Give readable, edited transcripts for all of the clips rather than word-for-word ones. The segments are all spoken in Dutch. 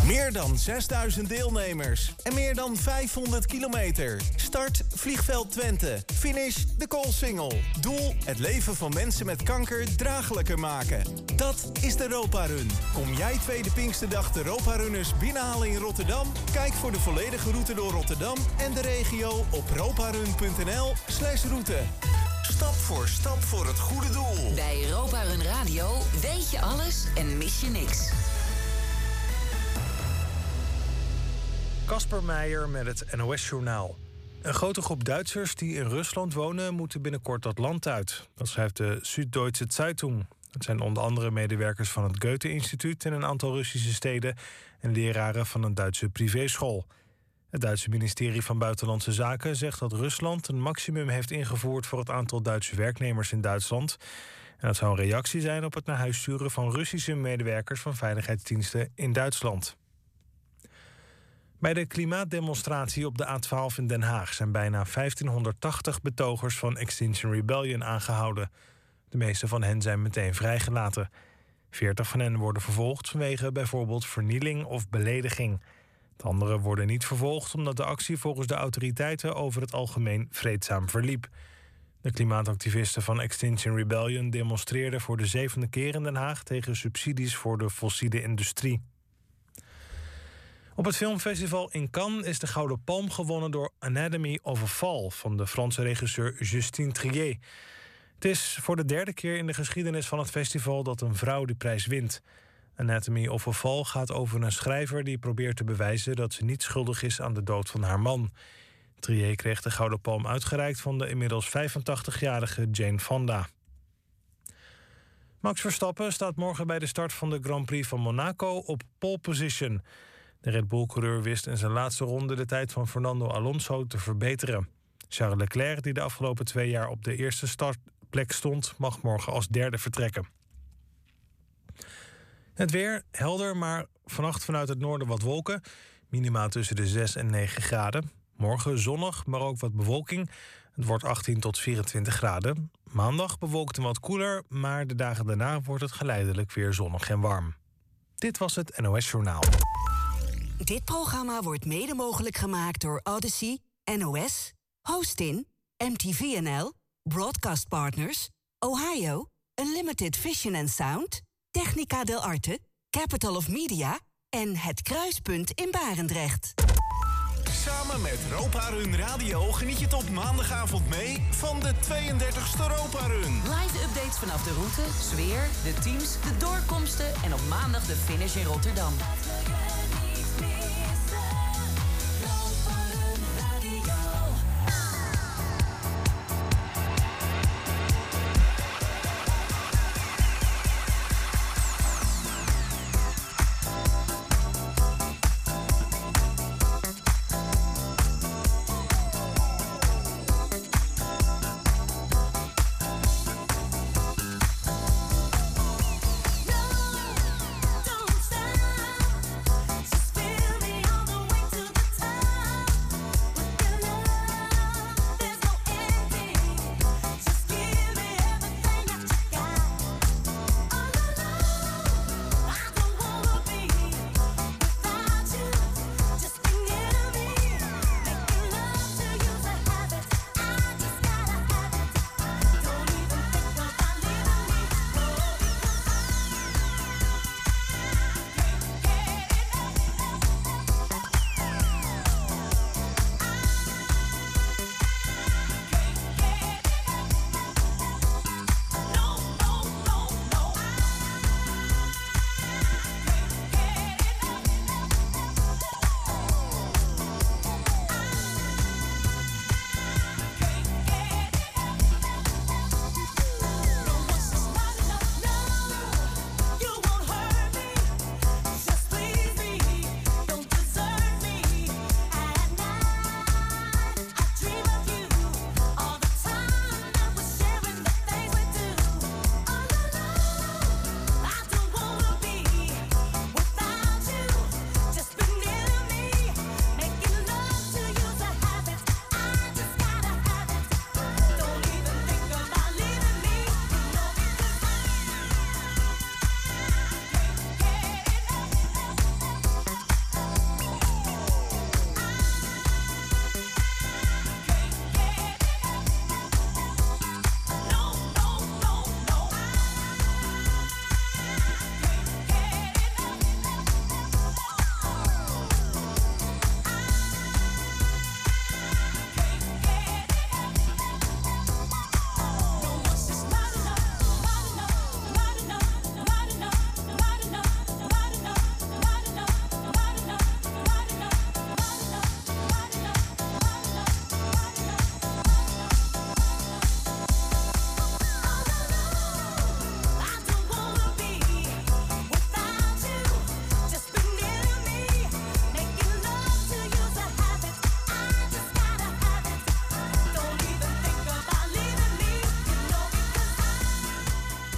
Meer dan 6000 deelnemers en meer dan 500 kilometer. Start Vliegveld Twente. Finish de Koolsingel. Doel: het leven van mensen met kanker draaglijker maken. Dat is de Europa-run. Kom jij tweede Pinksterdag de Europa-runners binnenhalen in Rotterdam? Kijk voor de volledige route door Rotterdam en de regio op roparun.nl/route. Stap voor het goede doel. Bij Europa Run Radio weet je alles en mis je niks. Kasper Meijer met het NOS-journaal. Een grote groep Duitsers die in Rusland wonen moeten binnenkort dat land uit. Dat schrijft de Süddeutsche Zeitung. Het zijn onder andere medewerkers van het Goethe-instituut in een aantal Russische steden en leraren van een Duitse privéschool. Het Duitse ministerie van Buitenlandse Zaken zegt dat Rusland een maximum heeft ingevoerd voor het aantal Duitse werknemers in Duitsland. En dat zou een reactie zijn op het naar huis sturen van Russische medewerkers van veiligheidsdiensten in Duitsland. Bij de klimaatdemonstratie op de A12 in Den Haag zijn bijna 1580 betogers van Extinction Rebellion aangehouden. De meeste van hen zijn meteen vrijgelaten. 40 van hen worden vervolgd vanwege bijvoorbeeld vernieling of belediging. De anderen worden niet vervolgd omdat de actie volgens de autoriteiten over het algemeen vreedzaam verliep. De klimaatactivisten van Extinction Rebellion demonstreerden voor de 7e keer in Den Haag tegen subsidies voor de fossiele industrie. Op het filmfestival in Cannes is de Gouden Palm gewonnen door Anatomy of a Fall van de Franse regisseur Justine Triet. Het is voor de 3e keer in de geschiedenis van het festival dat een vrouw die prijs wint. Anatomy of a Fall gaat over een schrijver die probeert te bewijzen dat ze niet schuldig is aan de dood van haar man. Triet kreeg de Gouden Palm uitgereikt van de inmiddels 85-jarige Jane Fonda. Max Verstappen staat morgen bij de start van de Grand Prix van Monaco op pole position. De Red Bull-coureur wist in zijn laatste ronde de tijd van Fernando Alonso te verbeteren. Charles Leclerc, die de afgelopen 2 jaar op de eerste startplek stond, mag morgen als derde vertrekken. Het weer helder, maar vannacht vanuit het noorden wat wolken. Minima tussen de 6 en 9 graden. Morgen zonnig, maar ook wat bewolking. Het wordt 18 tot 24 graden. Maandag bewolkt en wat koeler, maar de dagen daarna wordt het geleidelijk weer zonnig en warm. Dit was het NOS Journaal. Dit programma wordt mede mogelijk gemaakt door Odyssey, NOS, Hostin, MTVNL, Broadcast Partners, Ohio, Unlimited Vision and Sound, Technica del Arte, Capital of Media en Het Kruispunt in Barendrecht. Samen met Europa Run Radio geniet je tot maandagavond mee van de 32e Europa Run. Live updates vanaf de route, sfeer, de teams, de doorkomsten en op maandag de finish in Rotterdam.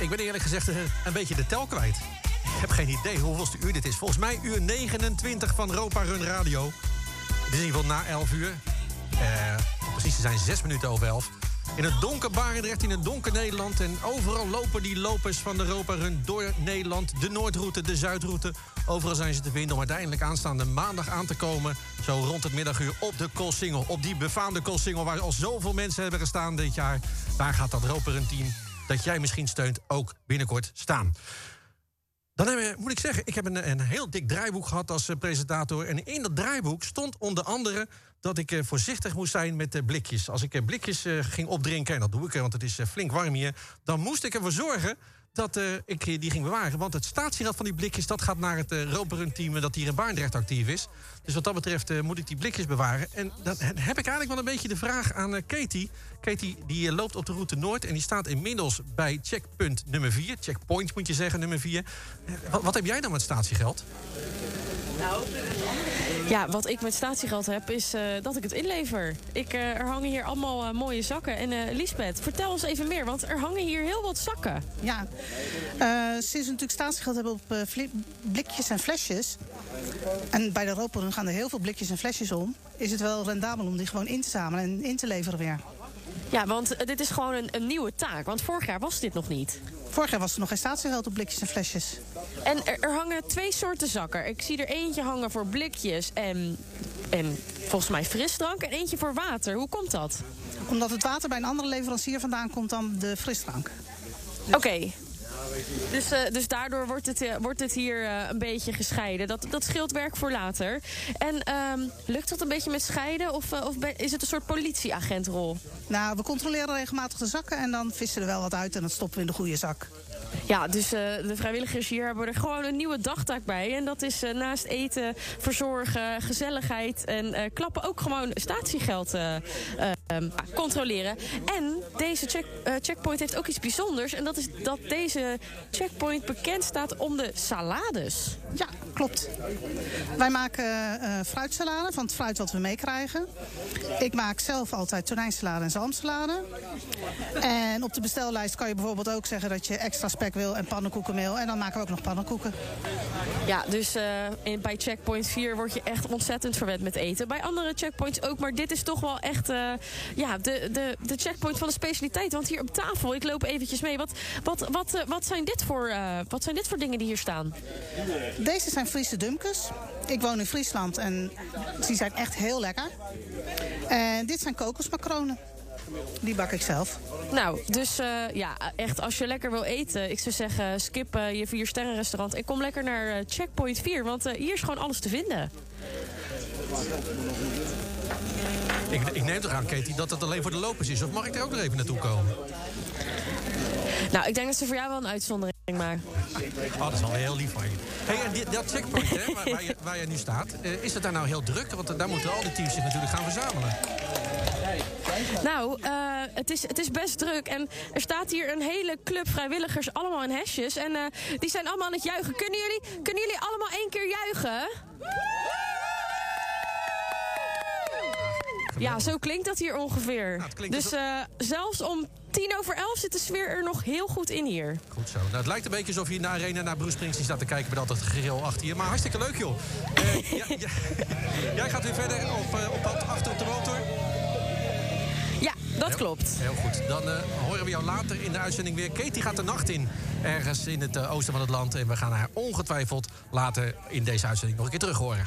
ik ben eerlijk gezegd een beetje de tel kwijt. Ik heb geen idee hoeveelste uur dit is. Volgens mij uur 29 van Europa Run Radio. Het is in ieder geval na 11 uur. Precies, ze zijn 6 minuten over 11. In het donker Barendrecht, in het donker Nederland. En overal lopen die lopers van de Europa Run door Nederland. De Noordroute, de Zuidroute. Overal zijn ze te vinden om uiteindelijk aanstaande maandag aan te komen. Zo rond het middaguur op de Koolsingel. Op die befaamde Koolsingel waar al zoveel mensen hebben gestaan dit jaar. Daar gaat dat Europa Run team dat jij misschien steunt ook binnenkort staan. Dan moet ik zeggen, ik heb een heel dik draaiboek gehad als presentator. En in dat draaiboek stond onder andere dat ik voorzichtig moest zijn met blikjes. Als ik blikjes ging opdrinken, en dat doe ik, want het is flink warm hier, dan moest ik ervoor zorgen dat ik die ging bewaren. Want het statiegeld van die blikjes, dat gaat naar het Europa Run team dat hier in Barendrecht actief is. Dus wat dat betreft moet ik die blikjes bewaren. En dan heb ik eigenlijk wel een beetje de vraag aan Katie. Katie die loopt op de route Noord en die staat inmiddels bij checkpunt nummer 4. Checkpoint moet je zeggen, nummer 4. Wat heb jij dan met statiegeld? Ja, wat ik met statiegeld heb, is dat ik het inlever. Er hangen hier allemaal mooie zakken. En Liesbeth, vertel ons even meer, want er hangen hier heel wat zakken. Ja, sinds we natuurlijk statiegeld hebben op blikjes en flesjes, en bij de Europa Run gaan er heel veel blikjes en flesjes om, is het wel rendabel om die gewoon in te zamelen en in te leveren weer. Ja, want dit is gewoon een nieuwe taak, want vorig jaar was dit nog niet. Vorig jaar was er nog geen statiegeld op blikjes en flesjes. En er hangen 2 soorten zakken. Ik zie er eentje hangen voor blikjes en volgens mij frisdrank en eentje voor water. Hoe komt dat? Omdat het water bij een andere leverancier vandaan komt dan de frisdrank. Oké. Dus daardoor wordt het hier een beetje gescheiden. Dat scheelt werk voor later. En lukt dat een beetje met scheiden? Of is het een soort politieagentrol? Nou, we controleren regelmatig de zakken en dan vissen er wel wat uit en dat stoppen we in de goede zak. Ja, dus de vrijwilligers hier hebben er gewoon een nieuwe dagtaak bij. En dat is naast eten, verzorgen, gezelligheid en klappen ook gewoon statiegeld controleren. En deze checkpoint heeft ook iets bijzonders. En dat is dat deze checkpoint bekend staat om de salades. Ja, klopt. Wij maken fruitsalade van het fruit wat we meekrijgen. Ik maak zelf altijd tonijnsalade en zalmsalade. En op de bestellijst kan je bijvoorbeeld ook zeggen dat je extra spek wil en pannenkoekenmeel. En dan maken we ook nog pannenkoeken. Ja, dus bij checkpoint 4 word je echt ontzettend verwend met eten. Bij andere checkpoints ook, maar dit is toch wel echt de checkpoint van de specialiteit. Want hier op tafel, ik loop eventjes mee. Wat zijn dit voor dingen die hier staan? Deze zijn Friese dumkes. Ik woon in Friesland en die zijn echt heel lekker. En dit zijn kokosmacronen. Die bak ik zelf. Nou, dus echt als je lekker wil eten, ik zou zeggen skip je 4-sterrenrestaurant en kom lekker naar checkpoint 4, want hier is gewoon alles te vinden. Ik neem toch aan, Katie, dat het alleen voor de lopers is. Of mag ik er ook nog even naartoe komen? Nou, ik denk dat ze voor jou wel een uitzondering maken. Dat is wel heel lief van je. Hey, en dat checkpoint waar je nu staat, is het daar nou heel druk? Want daar moeten al die teams zich natuurlijk gaan verzamelen. Nou, het is best druk. En er staat hier een hele club vrijwilligers, allemaal in hesjes. En die zijn allemaal aan het juichen. Kunnen jullie allemaal 1 keer juichen? Ja, zo klinkt dat hier ongeveer. Nou, dus zelfs om 11:10 zit de sfeer er nog heel goed in hier. Goed zo. Nou, het lijkt een beetje alsof je in de arena naar Bruce Springsteen staat te kijken met altijd grill achter je. Maar hartstikke leuk, joh. Jij gaat weer verder op pad achter op de motor. Ja, dat klopt. Heel goed. Dan horen we jou later in de uitzending weer. Katie gaat de nacht in, ergens in het oosten van het land. En we gaan haar ongetwijfeld later in deze uitzending nog een keer terug horen.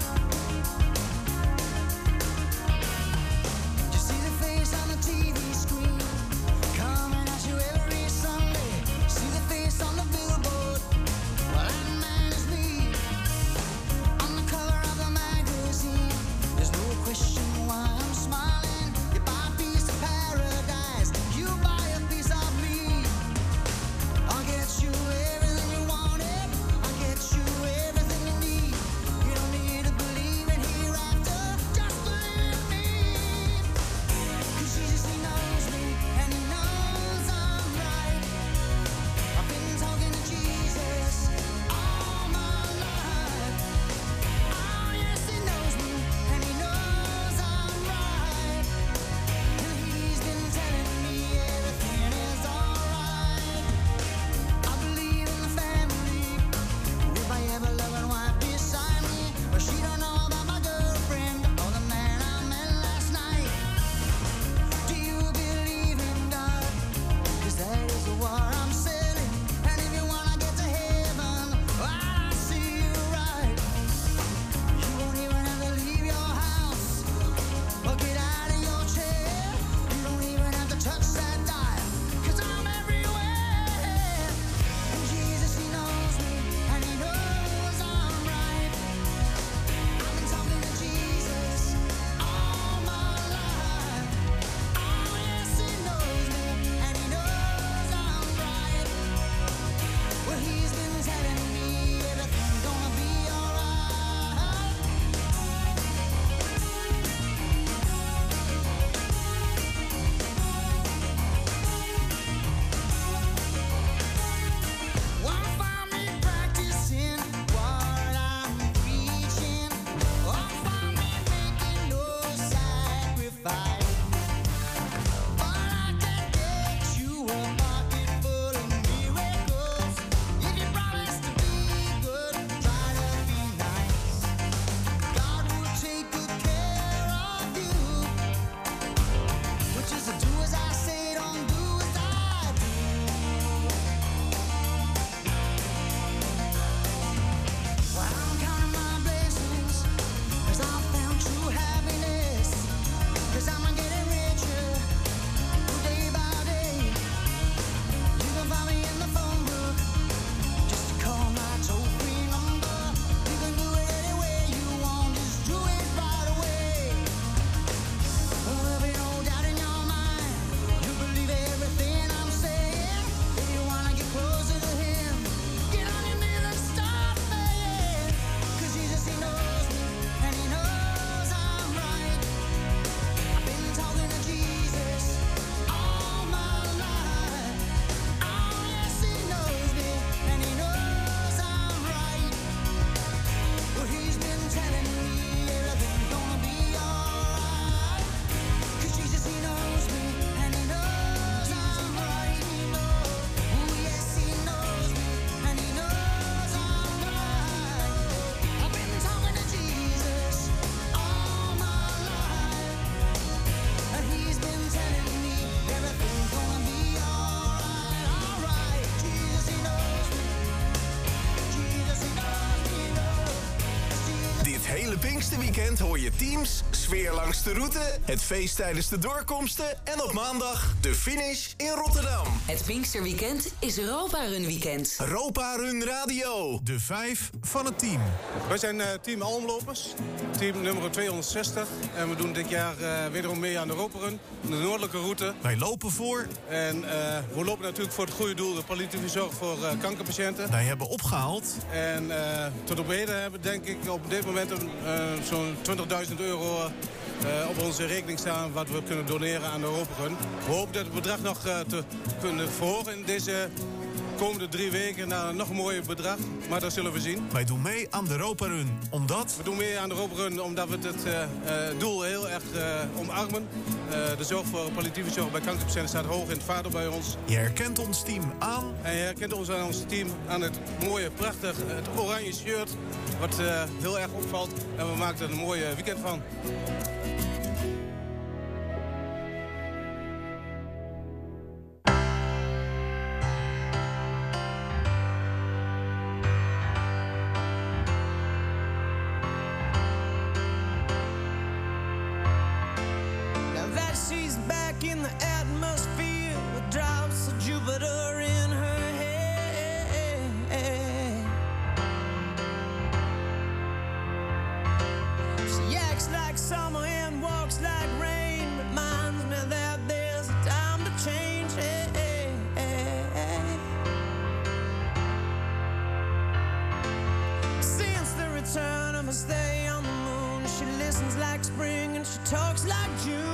TV screen. hele weekend hoor je teams, sfeer langs de route, het feest tijdens de doorkomsten en op maandag de finish in Rotterdam. Het Pinksterweekend is Europa Run Weekend. Europa Run Radio, de 5 van het team. Wij zijn team Almlopers, team nummer 260. En we doen dit jaar wederom mee aan de Europa Run, de noordelijke route. Wij lopen voor. En we lopen natuurlijk voor het goede doel, de palliatieve zorg voor kankerpatiënten. Wij hebben opgehaald. En tot op heden hebben denk ik op dit moment zo'n €20.000 op onze rekening staan wat we kunnen doneren aan de Europa Run. We hopen dat het bedrag nog te kunnen verhogen in deze komende 3 weken naar een nog mooier bedrag. Maar dat zullen we zien. Wij doen mee aan de Europa Run, omdat... We doen mee aan de Europa Run omdat we het doel heel erg omarmen. De zorg voor palliatieve zorg bij kankerpatiënten staat hoog in het vaandel bij ons. Je herkent ons team aan. En je herkent ons aan ons team aan het mooie, prachtig, het oranje shirt. Wat heel erg opvalt. En we maken er een mooi weekend van. In the atmosphere with drops of Jupiter in her head. She acts like summer and walks like rain. Reminds me that there's a time to change. Since the return of her stay on the moon, she listens like spring and she talks like June.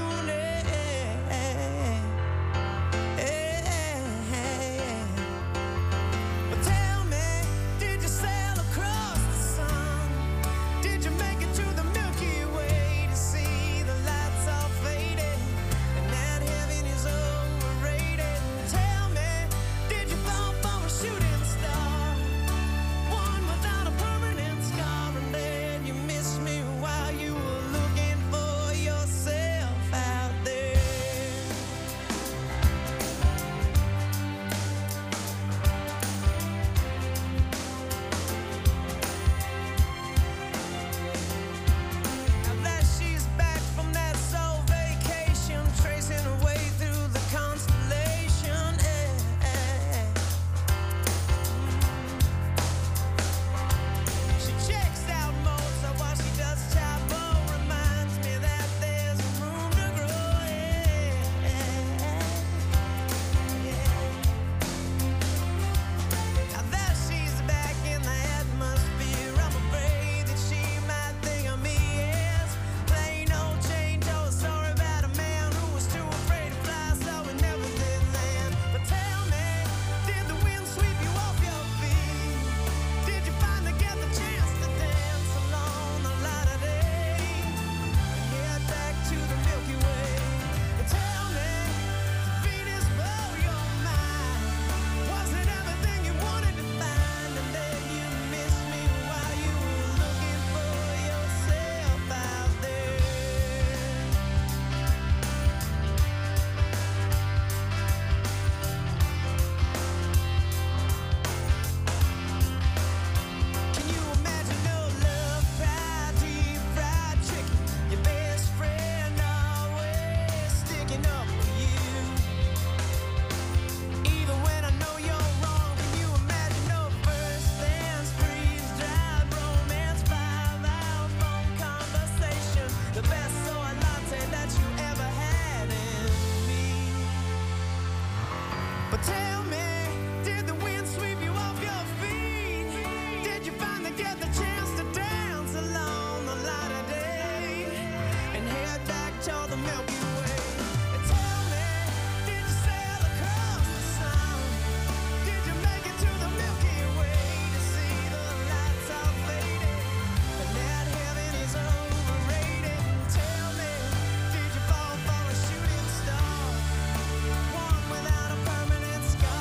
Sky.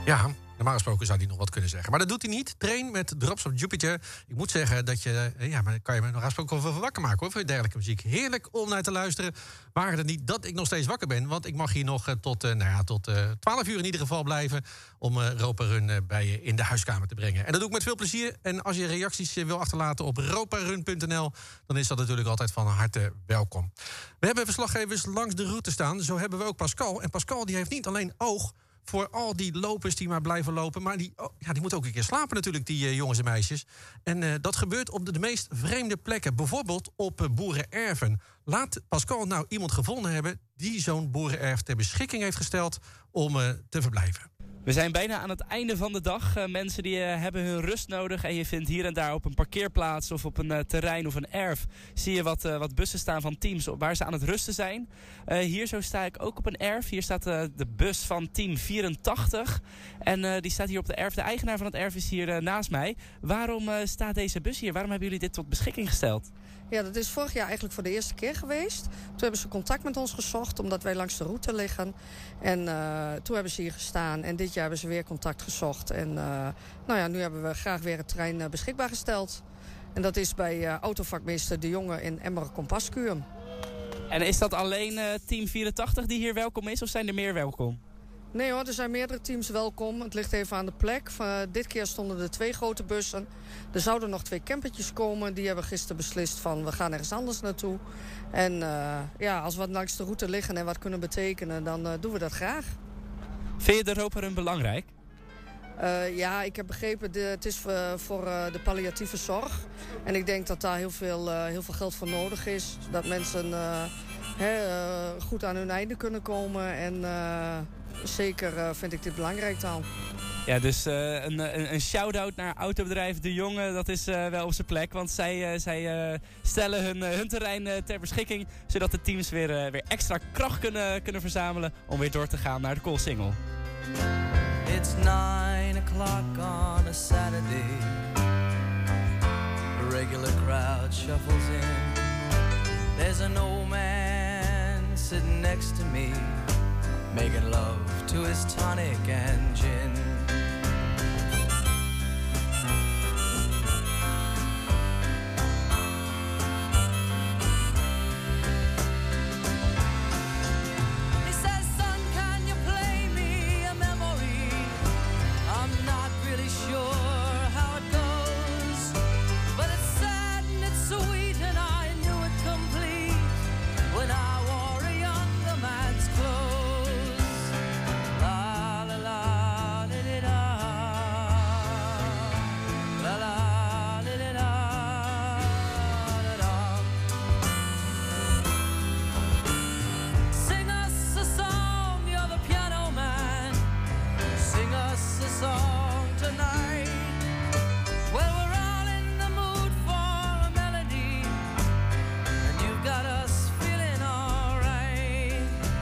Ja, normaal gesproken zou hij nog wat kunnen zeggen. Maar dat doet hij niet. Train met Drops of Jupiter. Ik moet zeggen dat je... Ja, maar kan je me normaal gesproken wel wakker maken, hoor. Voor dergelijke muziek. Heerlijk om naar te luisteren. Waren het niet dat ik nog steeds wakker ben. Want ik mag hier nog tot 12 uur in ieder geval blijven... om Europa Run bij je in de huiskamer te brengen. En dat doe ik met veel plezier. En als je reacties wil achterlaten op roparun.nl... dan is dat natuurlijk altijd van harte welkom. We hebben verslaggevers langs de route staan. Zo hebben we ook Pascal. En Pascal die heeft niet alleen oog... voor al die lopers die maar blijven lopen. Maar die moeten ook een keer slapen natuurlijk, die jongens en meisjes. En dat gebeurt op de meest vreemde plekken. Bijvoorbeeld op boerenerven. Laat Pascal nou iemand gevonden hebben... die zo'n boerenerf ter beschikking heeft gesteld om te verblijven. We zijn bijna aan het einde van de dag. Mensen die hebben hun rust nodig. En je vindt hier en daar op een parkeerplaats of op een terrein of een erf... zie je wat bussen staan van teams waar ze aan het rusten zijn. Hier zo sta ik ook op een erf. Hier staat de bus van team 84. En die staat hier op de erf. De eigenaar van het erf is hier naast mij. Waarom staat deze bus hier? Waarom hebben jullie dit tot beschikking gesteld? Ja, dat is vorig jaar eigenlijk voor de eerste keer geweest. Toen hebben ze contact met ons gezocht, omdat wij langs de route liggen. En toen hebben ze hier gestaan. En dit jaar hebben ze weer contact gezocht. En nu hebben we graag weer het terrein beschikbaar gesteld. En dat is bij autovakmeester De Jonge in Emmeren-Compaskuur. En is dat alleen team 84 die hier welkom is, of zijn er meer welkom? Nee hoor, er zijn meerdere teams welkom. Het ligt even aan de plek. Dit keer stonden er 2 grote bussen. Er zouden nog 2 campertjes komen. Die hebben gisteren beslist van we gaan ergens anders naartoe. En als we langs de route liggen en wat kunnen betekenen, dan doen we dat graag. Vind je de Europa Run belangrijk? Ja, ik heb begrepen, het is voor de palliatieve zorg. En ik denk dat daar heel veel geld voor nodig is. Dat mensen goed aan hun einde kunnen komen. En zeker vind ik dit belangrijk dan. Ja, dus een shout-out naar autobedrijf De Jonge, dat is wel op zijn plek. Want zij stellen hun terrein ter beschikking, zodat de teams weer extra kracht kunnen verzamelen om weer door te gaan naar de Koolsingel. It's 9 o'clock on a Saturday. The regular crowd shuffles in. There's an old man sitting next to me, making love to his tonic and gin. He says, son, can you play me a memory? I'm not really sure how it goes, but it's sad and it's sweet and I knew it complete when I wore a younger man's clothes. La la la da da da, la la da da da da. Sing us a song, you're the piano man. Sing us a song tonight. Well, we're all in the mood for a melody, and you've got us feeling alright.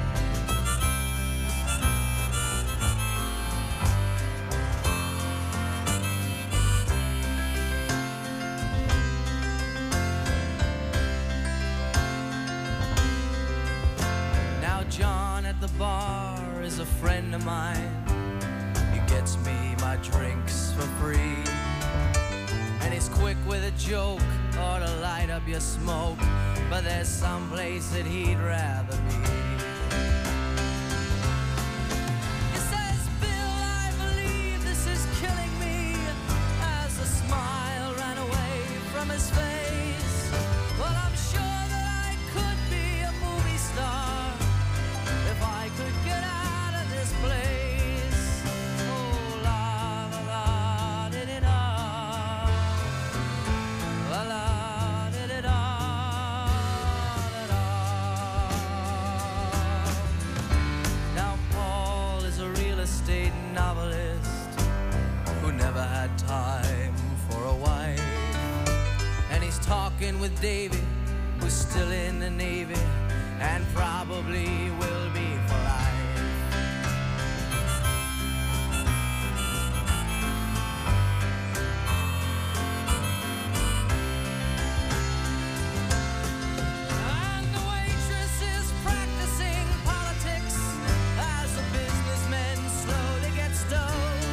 Now John at the bar is a friend of mine. He gets me my drinks for free, and he's quick with a joke or to light up your smoke, but there's some place that he'd rather be. He says, Bill, I believe this is killing me, as a smile ran away from his face. Well, I'm sure that I could be a movie star if I could get out of this place. Oh, la la la da da da, la la da da da da da. Now Paul is a real estate novelist who never had time for a wife, and he's talking with David, who's still in the Navy and probably will be for life. And the waitress is practicing politics as the businessmen slowly get stoned.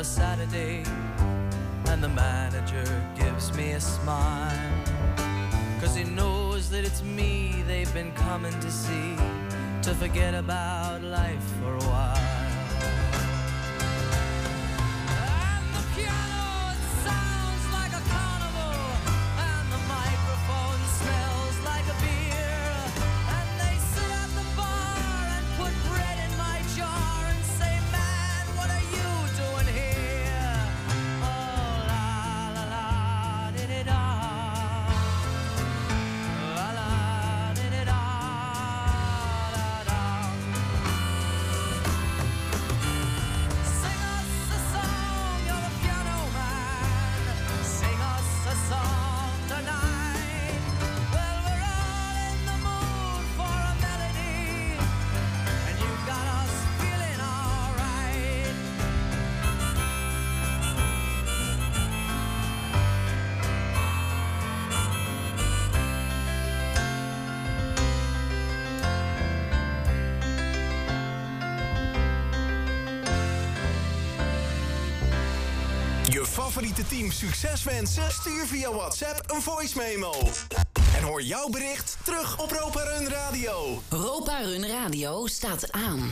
Saturday, and the manager gives me a smile, 'cause he knows that it's me they've been coming to see, to forget about life for a while. And the piano, it sounds like a carnival, and the microphone smells like a beer, and they sit at the bar and put bread in my jar and say, man, what are you doing here? Oh, la la la, di-di-da. La la, di-di-da, da-da. Sing us a song, you're the piano man. Sing us a song tonight. Well, we're all in the mood for a melody, and you got us feeling alright. Je favoriete team succes wensen? Stuur via WhatsApp een voice memo. En hoor jouw bericht terug op Ropa Run Radio. Ropa Run Radio staat aan.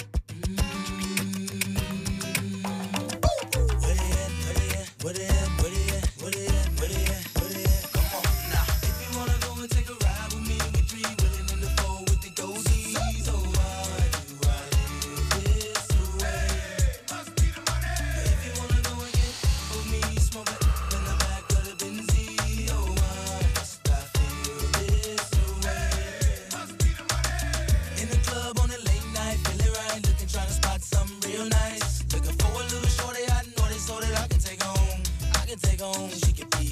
In the club on a late night, feeling right, looking, trying to spot something real nice. Looking for a little shorty, I know this so that I can take home. I can take home. She could be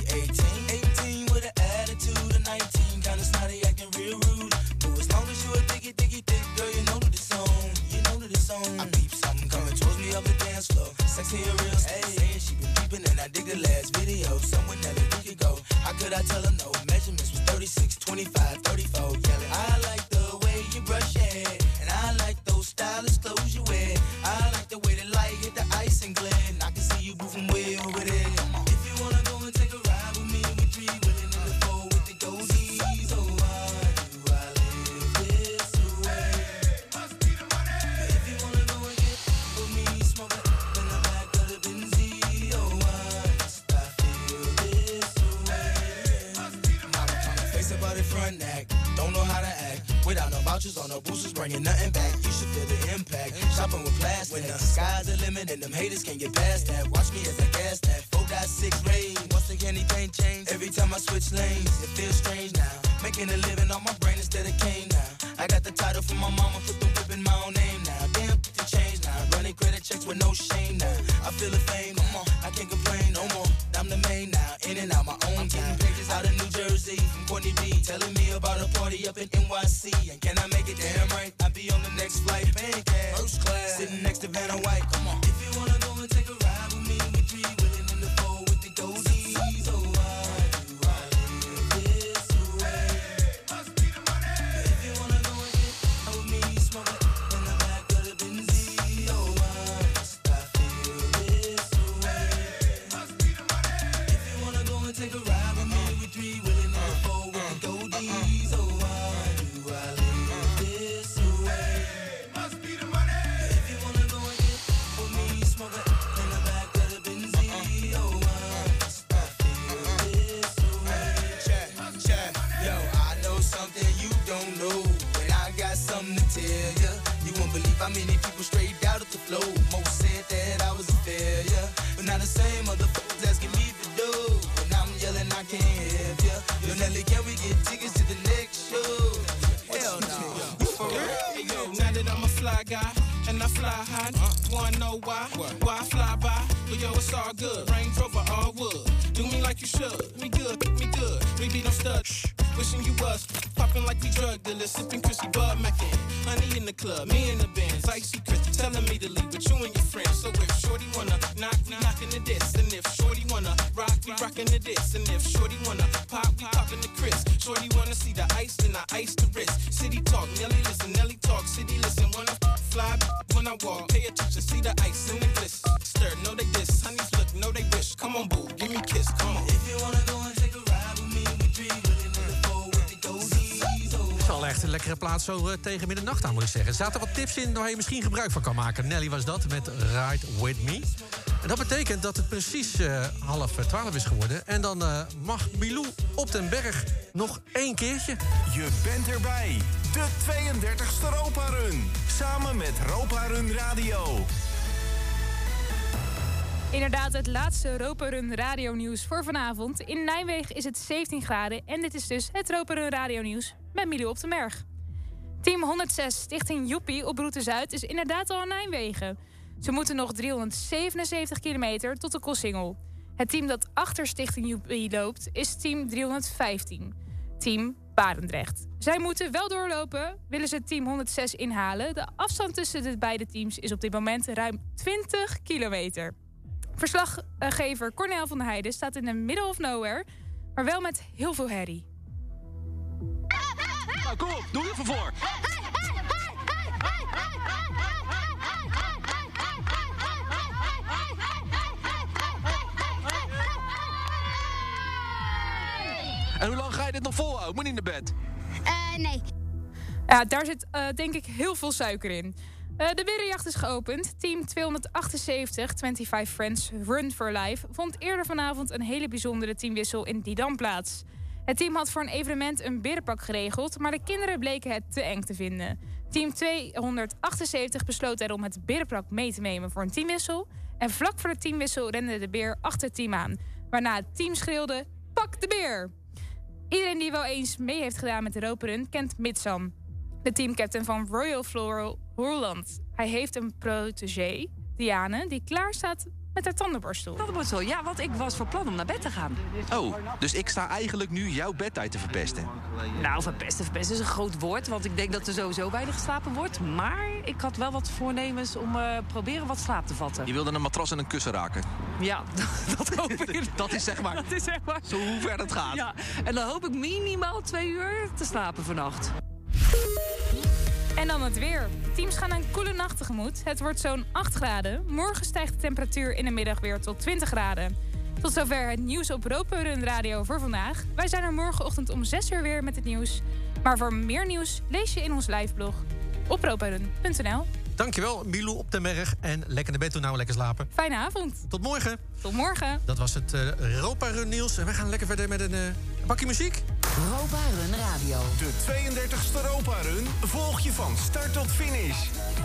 18 with an attitude, a 19, kinda snotty, acting real rude. But as long as you a thick, girl, you know that it's on. You know that it's on. I peep something coming towards me up the dance floor. Sexy and real, saying she been peeping, and I dig the last video. Someone that we could go. How could I tell her no? Measurements was 36, 25, 34, yelling. I like the way you brush your hair, and I like those stylish clothes you wear. I like the way the light hit the ice and glare, and I can see you moving way over there. If you wanna go and take a ride with me, we three willing in the four with the goldies. Oh, why do I live this way? Must be the money. If you wanna go and get with me, smoke it in the back of the Benz. Oh, why must I feel this way? Must be the money. Now I'm trying to face about it front act. Don't know how to act. Without no vouchers or no boosters, bringing nothing back. You should feel the impact. Shopping with plastic. When the sky's the limit and them haters can't get past that. Watch me as I gas that. 4.6 range. Once again, anything change. Every time I switch lanes, it feels strange now. Making a living on my brain instead of cane now. I got the title from my mama, put the whip in my own name now. Damn, the change now. Running credit checks with no shame now. I feel the fame, no more. I can't complain no more. I'm the main now, in and out my own time. Pages out of New Jersey from Courtney B, telling me about a party up in NYC. And can I make it damn right? I'll be on the next flight, paying cash, first class, sitting next to Vanna White. Come on. If you wanna go and take a ride with me, we three willing in the four with the goldies. Oh, why do I live this way? Must be the money. If you wanna go and get with me, smoke it in the back of the Benz. Oh, why must I feel this way? Must be the money. If you wanna go and take a ride with me, we three willing in the four with the goldies. Oh, why do I live this way? Must be the money. If you wanna go and get with me, smoke it in the back of the Benz. Oh, why must I feel this way? Check. Yo, I know something you don't know, and I got something to tell ya. You won't believe how many people straight out of the flow. Most said that I was a failure, but now the same motherfuckers asking me for dough. And I'm yelling I can't help ya. Yo, Nelly, can we get tickets to the next show? Hell no. You for real? Hey, yo, now that I'm a fly guy and I fly high, wanna know why? Why I fly by? But yo, it's all good. Range Rover, all wood. Do me like you should. Me good. We be no stud. Wishing you was popping like we drug dealers, sipping Chrissy Bud Mackin. Honey in the club, me in the Benz, icy Chris telling me to leave with you and your friends. So if Shorty wanna knock, we knockin' the diss. And if Shorty wanna rock, we rockin' the diss. And if Shorty wanna pop, we poppin' the Chris. Shorty wanna see the ice, then I ice the wrist. City talk, Nelly listen, Nelly talk, city listen. When I fly, when I walk, pay attention, see the ice in the gliss. Stir, know they diss. me kiss. Come on. If you wanna go and take a ride with me, we three really need a four with the dozies. Het is wel echt een lekkere plaats zo tegen middernacht aan, moet ik zeggen. Er zaten wat tips in waar je misschien gebruik van kan maken. Nelly was dat, met Ride With Me. En dat betekent dat het precies 11:30 is geworden. En dan mag Milou op den Berg nog 1 keertje. Je bent erbij. De 32e Ropa Run. Samen met Ropa Run Radio. Inderdaad, het laatste Ropa Run Radio nieuws voor vanavond. In Nijmegen is het 17 graden en dit is dus het Ropa Run Radio nieuws met Milou op den Berg. Team 106 Stichting Joepie op Route Zuid is inderdaad al in Nijmegen. Ze moeten nog 377 kilometer tot de Koolsingel. Het team dat achter Stichting Joepie loopt is team 315. Team Barendrecht. Zij moeten wel doorlopen, willen ze team 106 inhalen. De afstand tussen de beide teams is op dit moment ruim 20 kilometer. Verslaggever Cornel van der Heijden staat in de middle of nowhere, maar wel met heel veel herrie. Nou, kom op, doe even voor. En hoe lang ga je dit nog volhouden? Moet niet naar bed? Nee. Ja, daar zit denk ik heel veel suiker in. De berenjacht is geopend. Team 278, 25 Friends Run for Life, vond eerder vanavond een hele bijzondere teamwissel in Didam plaats. Het team had voor een evenement een berenpak geregeld, maar de kinderen bleken het te eng te vinden. Team 278 besloot daarom het berenpak mee te nemen voor een teamwissel. En vlak voor de teamwissel rende de beer achter het team aan, waarna het team schreeuwde: "Pak de beer!" Iedereen die wel eens mee heeft gedaan met de Ropa Run kent Mitsam, de teamcaptain van Royal Floral Holland. Hij heeft een protégé, Diane, die klaar staat met haar tandenborstel. Dat wordt zo, ja, want ik was van plan om naar bed te gaan. Oh, dus ik sta eigenlijk nu jouw bedtijd te verpesten? Nou, verpesten is een groot woord, want ik denk dat er sowieso weinig geslapen wordt. Maar ik had wel wat voornemens om proberen wat slaap te vatten. Je wilde een matras en een kussen raken? Ja, dat hoop ik. Dat is zeg maar zo hoe ver het gaat. Ja, en dan hoop ik minimaal 2 uur te slapen vannacht. En dan het weer. De teams gaan een koele nacht tegemoet. Het wordt zo'n 8 graden. Morgen stijgt de temperatuur in de middag weer tot 20 graden. Tot zover het nieuws op Ropa Run Radio voor vandaag. Wij zijn er morgenochtend om 6 uur weer met het nieuws. Maar voor meer nieuws lees je in ons liveblog op roparun.nl. Dankjewel, Milou op den Berg. En lekker naar bed toe nou, lekker slapen. Fijne avond. Tot morgen. Tot morgen. Dat was het Ropa Run nieuws. En wij gaan lekker verder met een bakje muziek. Ropa Run Radio. De 32e Ropa Run volg je van start tot finish.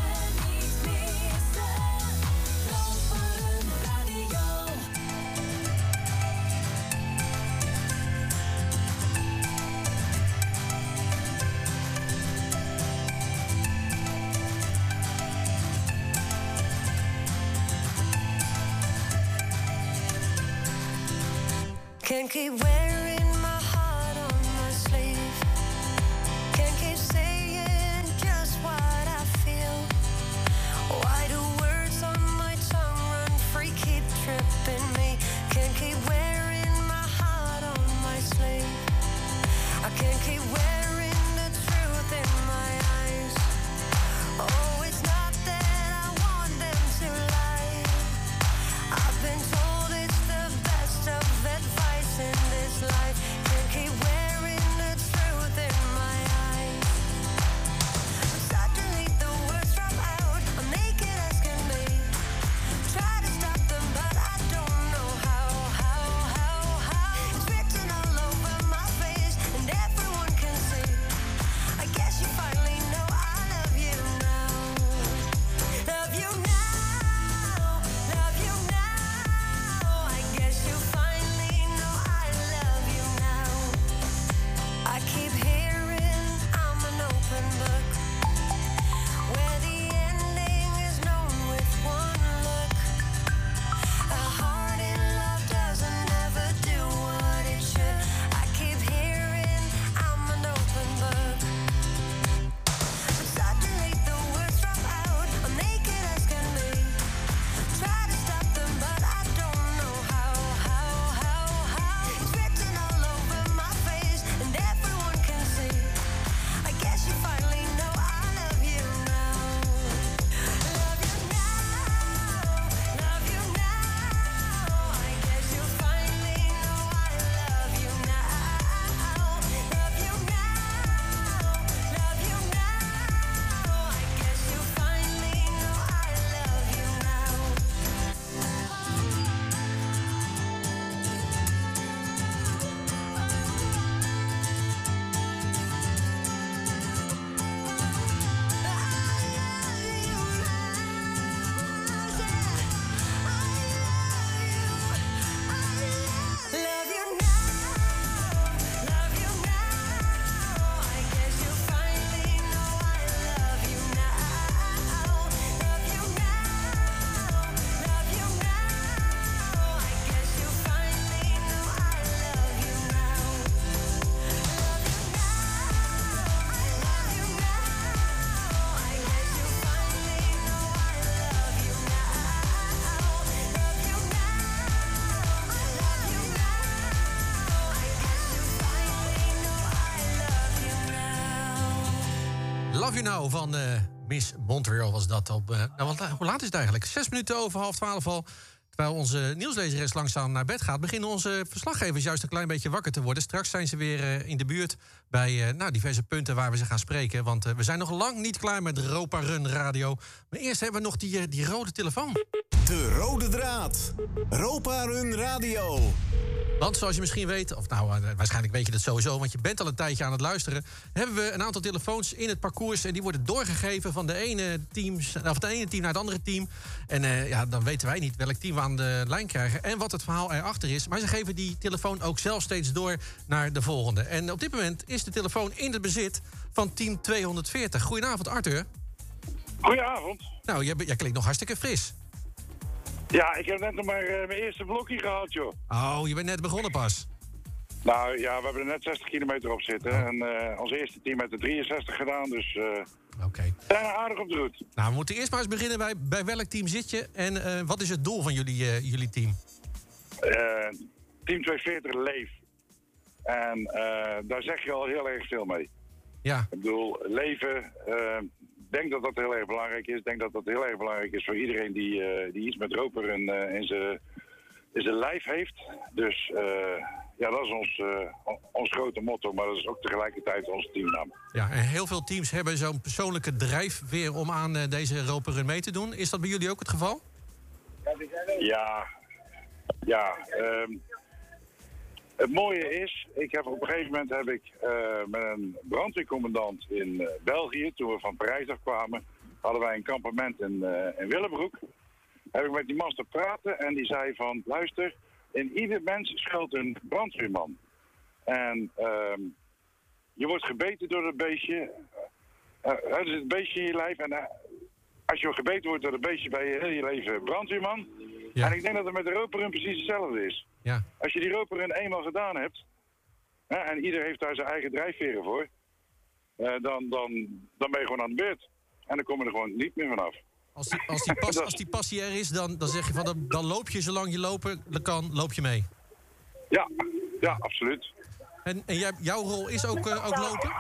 Can't keep wearing my heart on my sleeve. Can't keep saying just what I feel. Why do words on my tongue run free, keep tripping me? Can't keep wearing my heart on my sleeve. I can't keep wearing the truth in my eyes. Oh, it's not that I want them to lie. I've been told it's the best of advice in this life. Can't keep wearing the truth in my eyes. Suddenly the words drop out. I'm naked as can be. Try to stop them, but I don't know how. It's written all over my face, and everyone can see. Love You Now van Miss Montreal was dat. Hoe laat is het eigenlijk? 6 minuten over 11:30 al. Terwijl onze nieuwslezeres langzaam naar bed gaat, beginnen onze verslaggevers juist een klein beetje wakker te worden. Straks zijn ze weer in de buurt bij diverse punten waar we ze gaan spreken. Want we zijn nog lang niet klaar met Europa Run Radio. Maar eerst hebben we nog die rode telefoon. De rode draad. Europa Run Radio. Want zoals je misschien weet, of waarschijnlijk weet je dat sowieso, want je bent al een tijdje aan het luisteren, hebben we een aantal telefoons in het parcours en die worden doorgegeven van het ene team naar het andere team. En dan weten wij niet welk team we aan de lijn krijgen en wat het verhaal erachter is. Maar ze geven die telefoon ook zelf steeds door naar de volgende. En op dit moment is de telefoon in het bezit van team 240. Goedenavond, Arthur. Goedenavond. Nou, jij klinkt nog hartstikke fris. Ja, ik heb net nog maar mijn eerste blokje gehad, joh. Oh, je bent net begonnen pas. Nou ja, we hebben er net 60 kilometer op zitten. Oh. En ons eerste team heeft er 63 gedaan, dus we zijn er aardig op de route. Nou, we moeten eerst maar eens beginnen bij welk team zit je en wat is het doel van jullie team? Team 240 Leef. En daar zeg je al heel erg veel mee. Ja. Ik bedoel, leven, ik denk dat dat heel erg belangrijk is. Ik denk dat dat heel erg belangrijk is voor iedereen die iets met roper in zijn lijf heeft. Dus dat is ons grote motto, maar dat is ook tegelijkertijd onze teamnaam. Ja, en heel veel teams hebben zo'n persoonlijke drijfveer om aan deze roperrun mee te doen. Is dat bij jullie ook het geval? Ja. Het mooie is, op een gegeven moment heb ik met een brandweercommandant in België, toen we van Parijs afkwamen, hadden wij een kampement in Willebroek. Heb ik met die master praten en die zei van, luister, in ieder mens schuilt een brandweerman. En je wordt gebeten door dat beestje. Er is een beestje in je lijf en als je gebeten wordt door dat beestje ben je heel je leven brandweerman. Ja. En ik denk dat het met de roperrun precies hetzelfde is. Ja. Als je die roperrun eenmaal gedaan hebt, en ieder heeft daar zijn eigen drijfveren voor, dan ben je gewoon aan de beurt. En dan kom je er gewoon niet meer vanaf. Als die passie er is, dan zeg je van dan loop je zolang je lopen kan, loop je mee. Ja, absoluut. En jouw rol is ook lopen?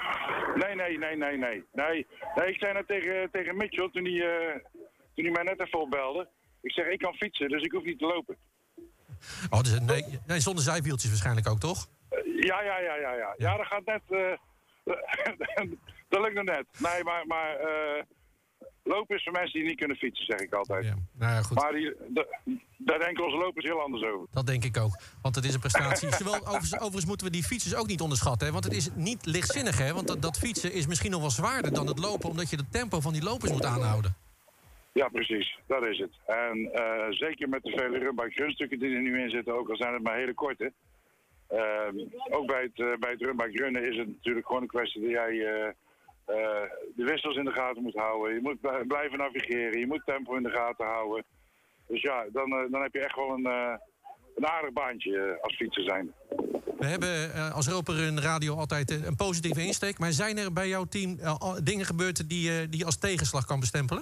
Nee, ik zei net tegen Mitchell toen hij mij net even opbelde. Ik zeg, ik kan fietsen, dus ik hoef niet te lopen. Oh, dus nee, zonder zijwieltjes waarschijnlijk ook, toch? Ja. Ja, dat gaat net... dat lukt nog net. Nee, maar lopen is voor mensen die niet kunnen fietsen, zeg ik altijd. Ja. Nou ja, goed. Maar daar denken onze lopers heel anders over. Dat denk ik ook, want het is een prestatie. Overigens moeten we die fietsers ook niet onderschatten, hè? Want het is niet lichtzinnig, hè? Want dat fietsen is misschien nog wel zwaarder dan het lopen, omdat je het tempo van die lopers moet aanhouden. Ja, precies. Dat is het. En zeker met de vele runbike gunstukken die er nu in zitten, ook al zijn het maar hele korte. Ook bij het runbike runnen is het natuurlijk gewoon een kwestie dat jij de wissels in de gaten moet houden. Je moet blijven navigeren, je moet tempo in de gaten houden. Dus ja, dan heb je echt wel een aardig baantje als fietser zijn. We hebben als Roperrun Radio altijd een positieve insteek. Maar zijn er bij jouw team dingen gebeurd die je als tegenslag kan bestempelen?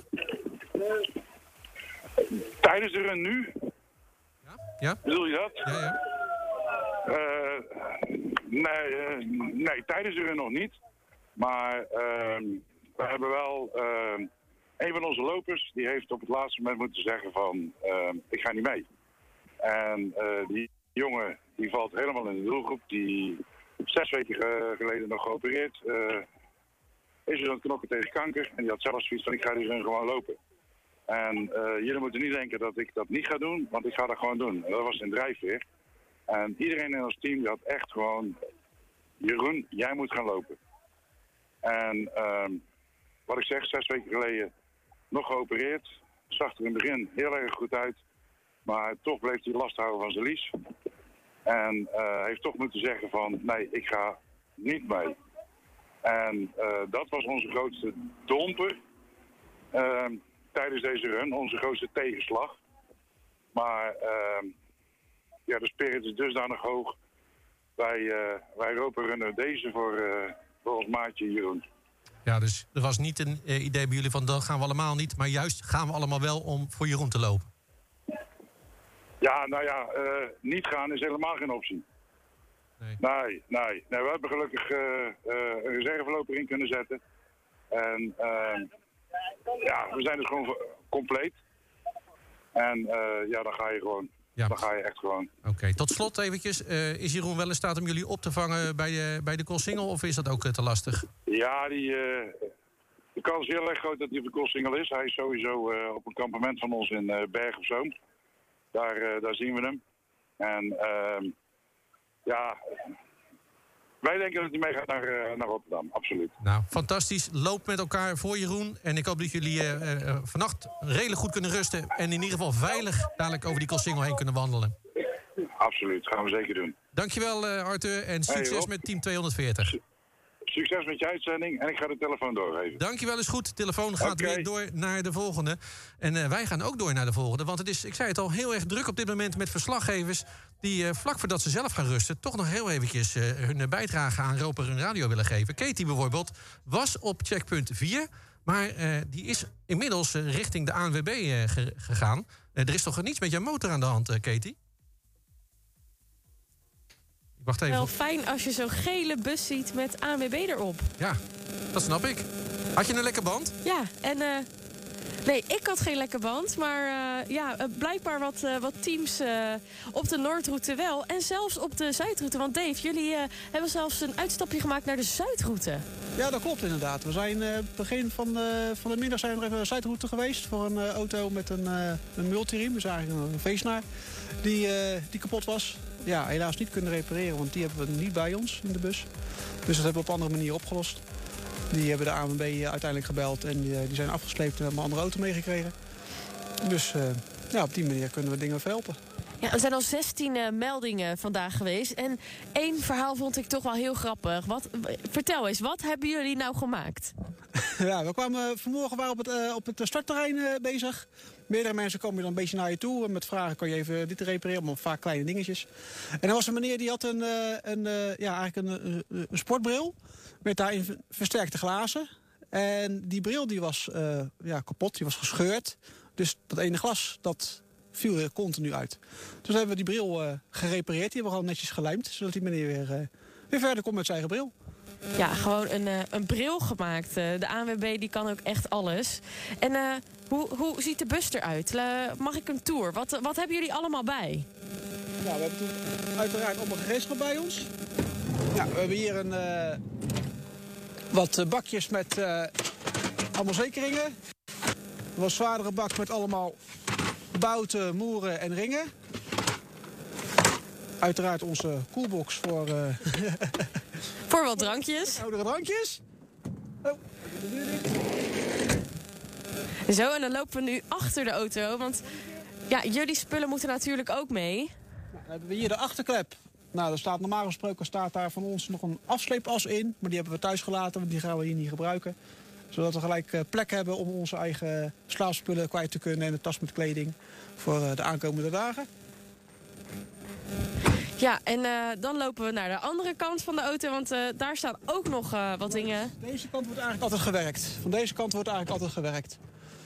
Tijdens de run nu? Ja? Bedoel je dat? Ja. Nee, tijdens de run nog niet. Maar we hebben wel... een van onze lopers die heeft op het laatste moment moeten zeggen van... ik ga niet mee. En die jongen die valt helemaal in de doelgroep. Die 6 weken geleden nog geopereerd. Is dus aan het knokken tegen kanker. En die had zelfs zoiets van ik ga die run gewoon lopen. En jullie moeten niet denken dat ik dat niet ga doen. Want ik ga dat gewoon doen. En dat was een drijfveer. En iedereen in ons team die had echt gewoon... Jeroen, jij moet gaan lopen. En wat ik zeg, 6 weken geleden nog geopereerd. Zag er in het begin heel erg goed uit. Maar toch bleef hij last houden van zijn lies. En heeft toch moeten zeggen van nee, ik ga niet mee. En dat was onze grootste domper tijdens deze run. Onze grootste tegenslag. Maar de spirit is dusdanig hoog. Wij roperrunnen deze voor ons maatje Jeroen. Ja, dus er was niet een idee bij jullie van dan gaan we allemaal niet. Maar juist gaan we allemaal wel om voor Jeroen te lopen. Ja, nou ja, niet gaan is helemaal geen optie. Nee. We hebben gelukkig een reserveloper in kunnen zetten. En we zijn dus gewoon compleet. En dan ga je gewoon. Ja. Dan ga je echt gewoon. Oké, tot slot eventjes. Is Jeroen wel in staat om jullie op te vangen bij de Koolsingel? Of is dat ook te lastig? Ja, de kans is heel erg groot dat hij op de Koolsingel is. Hij is sowieso op een kampement van ons in Berg op Zoom. Daar zien we hem. En wij denken dat hij mee gaat naar Rotterdam, absoluut. Nou, fantastisch. Loop met elkaar voor Jeroen. En ik hoop dat jullie vannacht redelijk goed kunnen rusten. En in ieder geval veilig dadelijk over die Koolsingel heen kunnen wandelen. Absoluut, gaan we zeker doen. Dankjewel Arthur en succes met Team 240. Succes met je uitzending en ik ga de telefoon doorgeven. Dankjewel, is goed. De telefoon gaat weer door naar de volgende. En wij gaan ook door naar de volgende. Want het is, ik zei het al, heel erg druk op dit moment met verslaggevers die vlak voordat ze zelf gaan rusten toch nog heel eventjes hun bijdrage aan Europa Run Radio willen geven. Katie bijvoorbeeld was op checkpunt 4, maar die is inmiddels richting de ANWB gegaan. Er is toch niets met jouw motor aan de hand, Katie? Wacht even. Wel fijn als je zo'n gele bus ziet met ANWB erop. Ja, dat snap ik. Had je een lekker band? Ja, en nee, ik had geen lekker band. Maar blijkbaar wat teams op de Noordroute wel. En zelfs op de Zuidroute. Want Dave, jullie hebben zelfs een uitstapje gemaakt naar de Zuidroute. Ja, dat klopt inderdaad. We zijn begin van de middag zijn we even naar de Zuidroute geweest. Voor een auto met een multiriem. Dus eigenlijk een Veesnaar. Die kapot was. Ja, helaas niet kunnen repareren, want die hebben we niet bij ons in de bus. Dus dat hebben we op een andere manier opgelost. Die hebben de ANWB uiteindelijk gebeld en die zijn afgesleept en hebben een andere auto meegekregen. Dus op die manier kunnen we dingen verhelpen. Ja, er zijn al 16 meldingen vandaag geweest. En één verhaal vond ik toch wel heel grappig. Vertel eens, wat hebben jullie nou gemaakt? Ja, we kwamen vanmorgen op het startterrein bezig. Meerdere mensen komen dan een beetje naar je toe. En met vragen kan je even dit repareren, maar vaak kleine dingetjes. En er was een meneer die had een sportbril. Met daarin versterkte glazen. En die bril die was kapot, die was gescheurd. Dus dat ene glas, dat viel er continu uit. Dus hebben we die bril gerepareerd. Die hebben we gewoon netjes gelijmd. Zodat die meneer weer verder komt met zijn eigen bril. Ja, gewoon een bril gemaakt. De ANWB die kan ook echt alles. En hoe ziet de bus eruit? Mag ik een tour? Wat hebben jullie allemaal bij? Ja, we hebben uiteraard allemaal gereedschap bij ons. Ja, we hebben hier wat bakjes met allemaal zekeringen. Een wat zwaardere bak met allemaal bouten, moeren en ringen. Uiteraard onze koelbox voor... voor wat drankjes. Oudere drankjes. Oh. Zo, en dan lopen we nu achter de auto. Want ja, jullie spullen moeten natuurlijk ook mee. Nou, dan hebben we hier de achterklep. Nou, er staat normaal gesproken daar van ons nog een afsleepas in. Maar die hebben we thuis gelaten, want die gaan we hier niet gebruiken. Zodat we gelijk plek hebben om onze eigen slaapspullen kwijt te kunnen. En de tas met kleding voor de aankomende dagen. Ja, en dan lopen we naar de andere kant van de auto, want daar staan ook nog wat dingen. Deze kant wordt eigenlijk altijd gewerkt. Van deze kant wordt eigenlijk altijd gewerkt.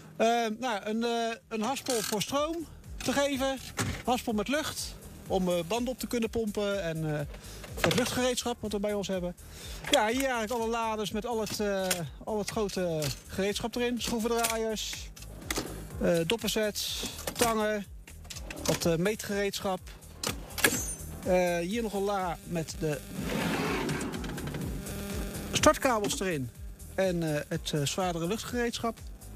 Een haspel voor stroom te geven. Haspel met lucht, om banden op te kunnen pompen. En voor het luchtgereedschap wat we bij ons hebben. Ja, hier eigenlijk alle laders met al het grote gereedschap erin. Schroevendraaiers, doppersets, tangen, wat meetgereedschap. Hier nog een la met de startkabels erin en het zwaardere luchtgereedschap.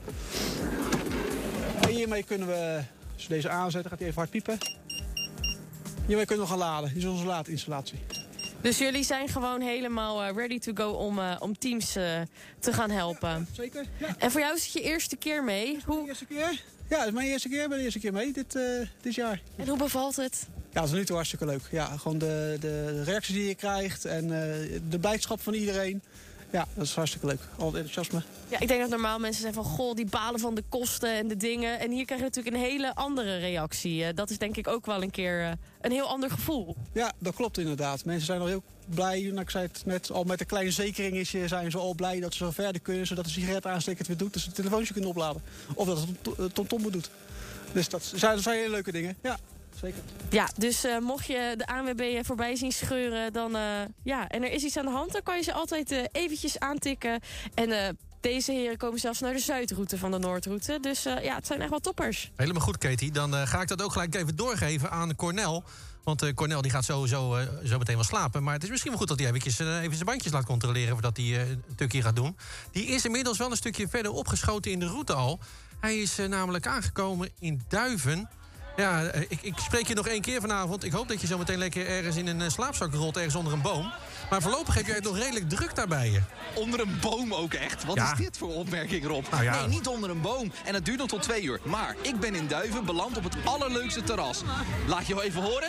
En hiermee kunnen we, als we deze aanzetten, gaat hij even hard piepen. Hiermee kunnen we gaan laden. Dit is onze laadinstallatie. Dus jullie zijn gewoon helemaal ready to go om teams te gaan helpen? Zeker, ja. En voor jou is het je eerste keer mee? Eerste keer? Ja, het is mijn eerste keer. Ik ben de eerste keer mee dit jaar. En hoe bevalt het? Ja, dat is nu toe hartstikke leuk. Ja, gewoon de reacties die je krijgt en de blijdschap van iedereen. Ja, dat is hartstikke leuk. Al het enthousiasme. Ja, ik denk dat normaal mensen zijn van, goh, die balen van de kosten en de dingen. En hier krijg je natuurlijk een hele andere reactie. Dat is denk ik ook wel een keer een heel ander gevoel. Ja, dat klopt inderdaad. Mensen zijn al heel blij. Nou, ik zei het net, al met een klein zekeringetje zijn ze al blij dat ze zo verder kunnen. Zodat de sigaret aansteker het weer doet, dus ze het telefoontje kunnen opladen. Of dat het TomTom doet. Dus dat zijn hele leuke dingen. Ja. Zeker. Ja, dus mocht je de ANWB voorbij zien scheuren, dan en er is iets aan de hand, dan kan je ze altijd eventjes aantikken. En deze heren komen zelfs naar de Zuidroute van de Noordroute. Dus het zijn echt wel toppers. Helemaal goed, Katie. Dan ga ik dat ook gelijk even doorgeven aan Cornel. Want Cornel die gaat sowieso zo meteen wel slapen. Maar het is misschien wel goed dat hij even zijn bandjes laat controleren voordat hij een stukje gaat doen. Die is inmiddels wel een stukje verder opgeschoten in de route al. Hij is namelijk aangekomen in Duiven. Ja, ik spreek je nog 1 keer vanavond. Ik hoop dat je zo meteen lekker ergens in een slaapzak rolt, ergens onder een boom. Maar voorlopig heb jij het nog redelijk druk daarbij je. Onder een boom ook echt? Wat is dit voor opmerking, Rob? Nou ja. Nee, niet onder een boom. En het duurt nog tot 2 uur. Maar ik ben in Duiven beland op het allerleukste terras. Laat je wel even horen.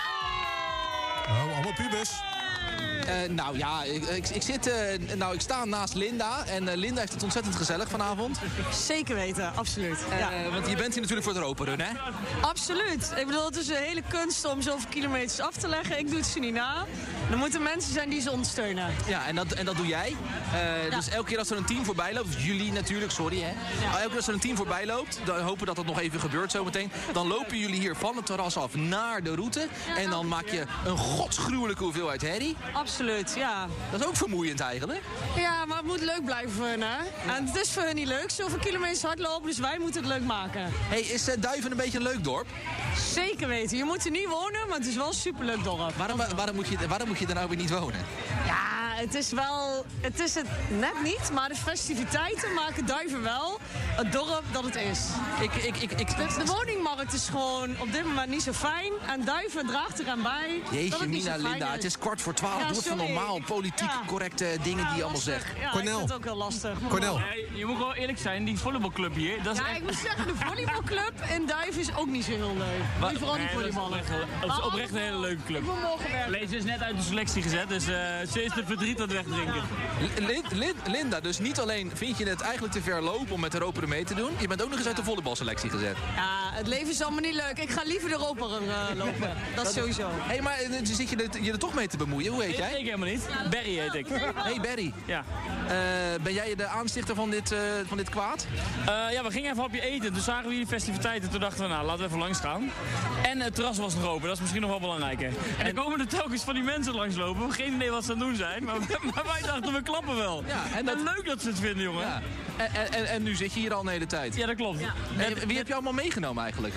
Oh, allemaal pubers. Nou ja, ik sta naast Linda. En Linda heeft het ontzettend gezellig vanavond. Zeker weten, absoluut. Want je bent hier natuurlijk voor het Europa-run, hè? Absoluut. Ik bedoel, het is een hele kunst om zoveel kilometers af te leggen. Ik doe het ze niet na. Er moeten mensen zijn die ze ondersteunen. Ja, en dat doe jij. Dus elke keer als er een team voorbij loopt, of jullie natuurlijk, sorry hè. Elke keer als er een team voorbij loopt, dan hopen dat dat nog even gebeurt zometeen. Dan lopen jullie hier van het terras af naar de route. En dan maak je een godsgruwelijke hoeveelheid herrie. Absoluut, ja. Dat is ook vermoeiend eigenlijk. Ja, maar het moet leuk blijven voor hen, hè? Ja. En het is voor hen niet leuk. Zoveel kilometers hardlopen, dus wij moeten het leuk maken. Hey, is Duiven een beetje een leuk dorp? Zeker weten. Je moet er niet wonen, maar het is wel een superleuk dorp. Waarom moet je er nou weer niet wonen? Ja, het is het net niet, maar de festiviteiten maken Duiven wel het dorp dat het is. De woningmarkt is gewoon op dit moment niet zo fijn en Duiven draagt eraan bij. Jeetje, Mina, Linda, het is 11:15. Doe even normaal, politiek correcte dingen die je allemaal zegt. Ja, Cornel. ik vind het ook heel lastig. Cornel. Nee, je moet wel eerlijk zijn, die volleybalclub hier. Dat is Ik moet zeggen, de volleybalclub in Duiven is ook niet zo heel leuk. Moet je vooral niet volleyballen. Het is oprecht een hele leuke club. Ik moet morgen werken. Alleen, ze is net uit de selectie gezet, dus ze is de verdriet aan het wegdrinken. Linda, dus niet alleen vind je het eigenlijk te ver lopen om met Europa mee te doen, je bent ook nog eens uit de volleybalselectie gezet. Ja, het leven is allemaal niet leuk. Ik ga liever de Europa lopen. Dat is sowieso. Hé, maar zit je er toch mee te bemoeien? Hoe heet jij? Ik helemaal niet. Barry heet ik. Hey Barry. Ja. Ben jij de aanstichter van dit kwaad? Ja, we gingen even op je eten. Toen zagen we hier festiviteiten. Toen dachten we, nou, laten we even langs gaan. En het terras was nog open. Dat is misschien nog wel belangrijker. En dan komen er telkens van die mensen langslopen. We hebben geen idee wat ze aan het doen zijn. Maar wij dachten, we klappen wel. Ja, en leuk dat ze het vinden, jongen. Ja. En nu zit je hier al een hele tijd. Ja, dat klopt. Ja. Wie heb je allemaal meegenomen eigenlijk?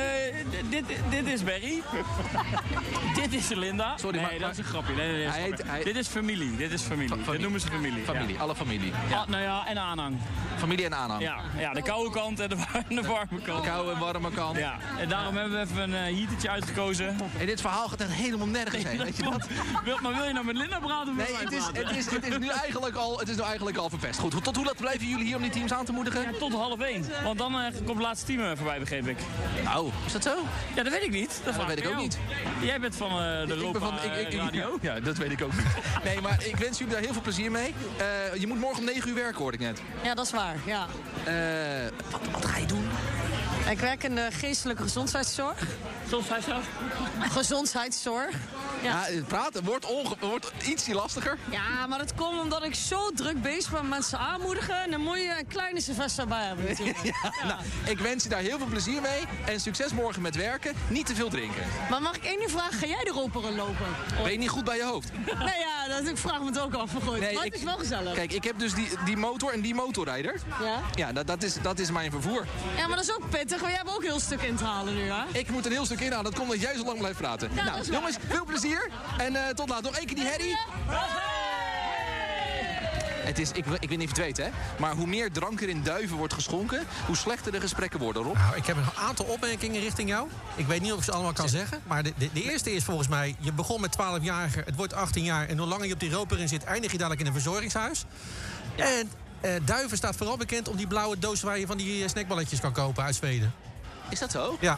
Dit is Barry. Dit is Linda. Sorry, nee, dat is een grapje. Nee, dit is familie. Dit noemen ze familie. Familie, alle familie. Ja. Nou ja, en aanhang. Familie en aanhang. Ja, de koude kant en de warme kant. De koude en warme kant. Ja, en daarom hebben we even een heatertje uitgekozen. En dit verhaal gaat echt helemaal nergens heen. Weet je dat? Maar wil je nou met Linda praten? Nee, het is nu eigenlijk al verpest. Goed, tot hoe laat blijven jullie hier om die teams aan te moedigen? Ja, tot 12:30. Want dan komt het laatste team voorbij, begreep ik. Nou, is dat zo? Ja, dat weet ik niet. Dat weet ik ook niet. Jij bent van de Europa Radio. Ja, dat weet ik ook niet. Nee, maar ik wens jullie daar heel veel plezier mee. Je moet morgen om 9 uur werken, hoorde ik net. Ja, dat is waar, ja. Wat ga je doen? Ik werk in de geestelijke gezondheidszorg. Gezondheidszorg. Ja, praten wordt ietsje lastiger. Ja, maar dat komt omdat ik zo druk bezig ben met mensen aanmoedigen. En dan moet je een kleine Sylvester bij hebben natuurlijk. Nou, ik wens je daar heel veel plezier mee. En succes morgen met werken. Niet te veel drinken. Maar mag ik één ding vragen? Ga jij de Europa lopen? Ben je niet goed bij je hoofd? Nee, ja, ik vraag me het ook af. Nee, maar het is wel gezellig. Kijk, ik heb dus die motor en die motorrijder. Ja? Ja, dat is mijn vervoer. Ja, maar dat is ook pittig. Want jij hebt ook een heel stuk in te halen nu, hè? Ik moet een heel stuk inhalen. Dat komt omdat jij zo lang blijft praten. Ja, nou, jongens, veel plezier. En tot later. Nog één keer die herrie. Het is, ik weet niet of je het weet, hè, maar hoe meer drank er in Duiven wordt geschonken, hoe slechter de gesprekken worden, Rob. Nou, ik heb een aantal opmerkingen richting jou. Ik weet niet of ik ze allemaal kan zeggen. Maar de eerste is volgens mij, je begon met 12-jarige, het wordt 18 jaar... en hoe langer je op die Europa in zit, eindig je dadelijk in een verzorgingshuis. Ja. En Duiven staat vooral bekend om die blauwe doos waar je van die snackballetjes kan kopen uit Zweden. Is dat zo? Ja.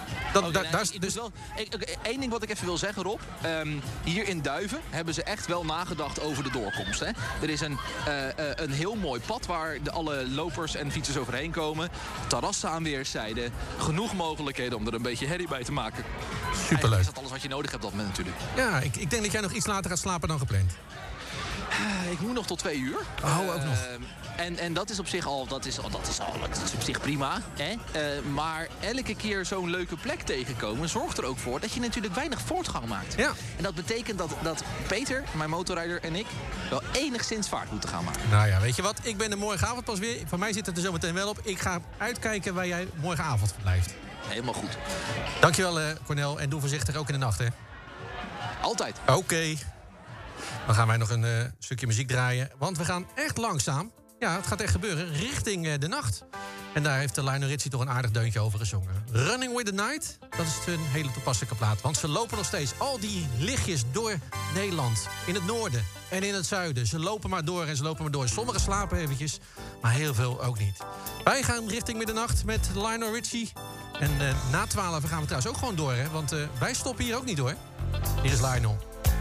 Eén ding wat ik even wil zeggen, Rob. Hier in Duiven hebben ze echt wel nagedacht over de doorkomst. Hè? Er is een heel mooi pad waar alle lopers en fietsers overheen komen. Terrassen aan weerszijden. Genoeg mogelijkheden om er een beetje herrie bij te maken. Superleuk. Is dat alles wat je nodig hebt op dat moment natuurlijk. Ja, ik denk dat jij nog iets later gaat slapen dan gepland. Ik moet nog tot 2 uur. Oh, ook nog. En dat is op zich al, dat is op zich prima. Hè? Maar elke keer zo'n leuke plek tegenkomen zorgt er ook voor dat je natuurlijk weinig voortgang maakt. Ja. En dat betekent dat Peter, mijn motorrijder en ik wel enigszins vaart moeten gaan maken. Nou ja, weet je wat? Ik ben er morgenavond pas weer. Voor mij zit het er zo meteen wel op. Ik ga uitkijken waar jij morgenavond verblijft. Helemaal goed. Dankjewel, Cornel. En doe voorzichtig ook in de nacht, hè? Altijd. Oké. Dan gaan wij nog een stukje muziek draaien. Want we gaan echt langzaam. Ja, het gaat echt gebeuren. Richting de nacht. En daar heeft Lionel Richie toch een aardig deuntje over gezongen. Running with the Night, dat is een hele toepasselijke plaat. Want ze lopen nog steeds al die lichtjes door Nederland. In het noorden en in het zuiden. Ze lopen maar door en ze lopen maar door. Sommigen slapen eventjes, maar heel veel ook niet. Wij gaan richting middernacht met Lionel Richie. En na 12 gaan we trouwens ook gewoon door, hè? Want wij stoppen hier ook niet, hoor. Hier is Lionel.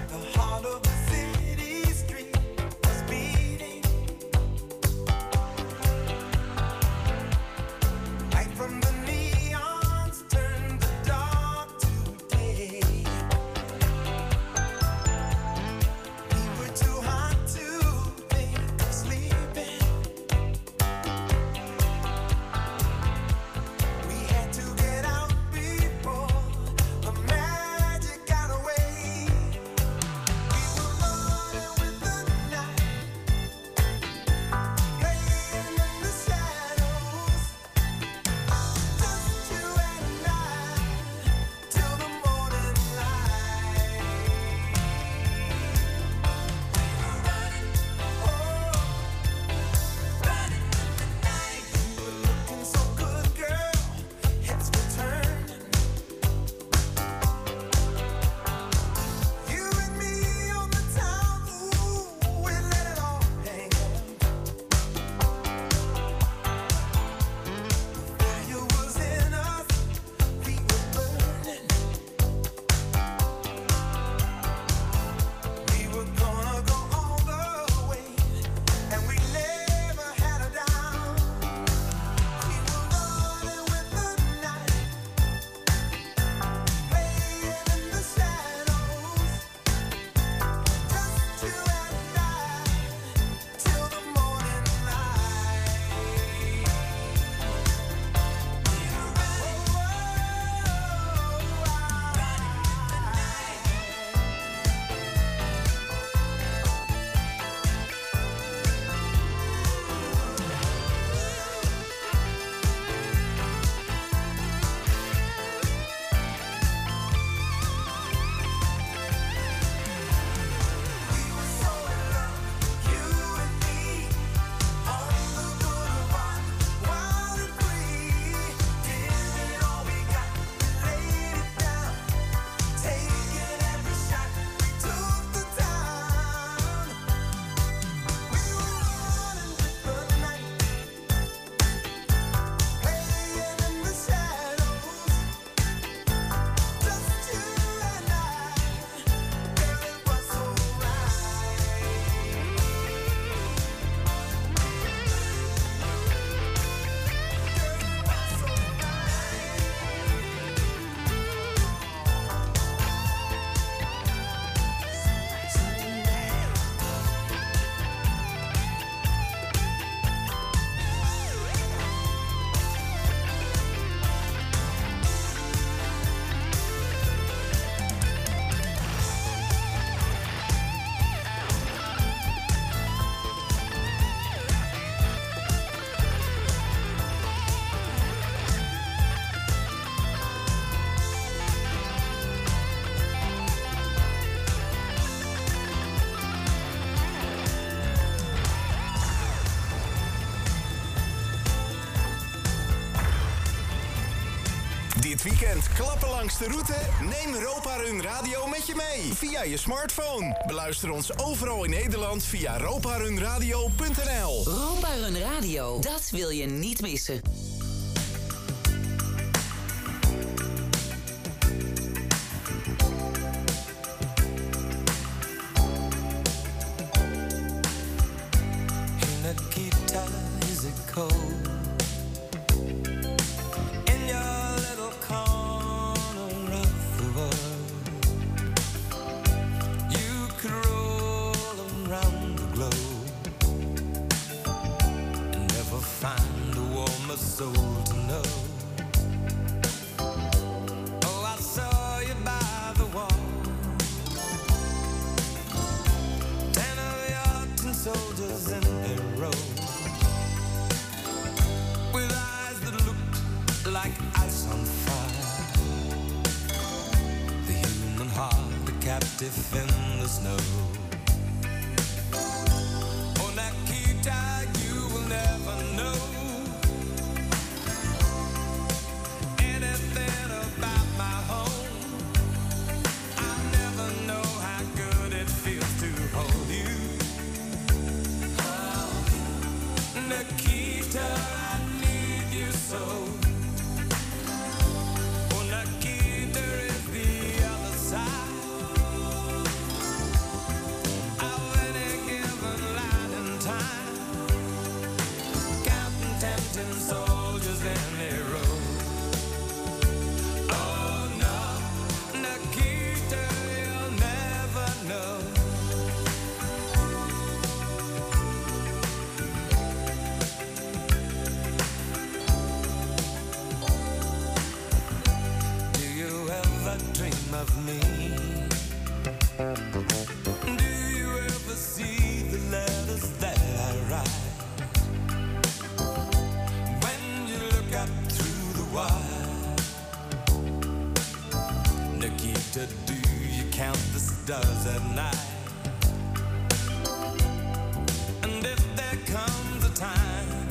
Dit weekend klappen langs de route? Neem Europa Run Radio met je mee via je smartphone. Beluister ons overal in Nederland via roparunradio.nl. Europa Run Radio, dat wil je niet missen. Nikita, is it cold? In your little corner of the world, you could roll around the stiff in the snow. Oh, Nikita, you will never know anything about my home. I'll never know how good it feels to hold you. Oh, Nikita, I need you so. Oh, Nikita is the other side of any given line in time, counting tempting soldiers in their row. Oh no, Nikita, you'll never know. Do you ever dream of me? Do you ever see the letters that I write? When you look up through the wire, Nikita, do you count the stars at night? And if there comes a time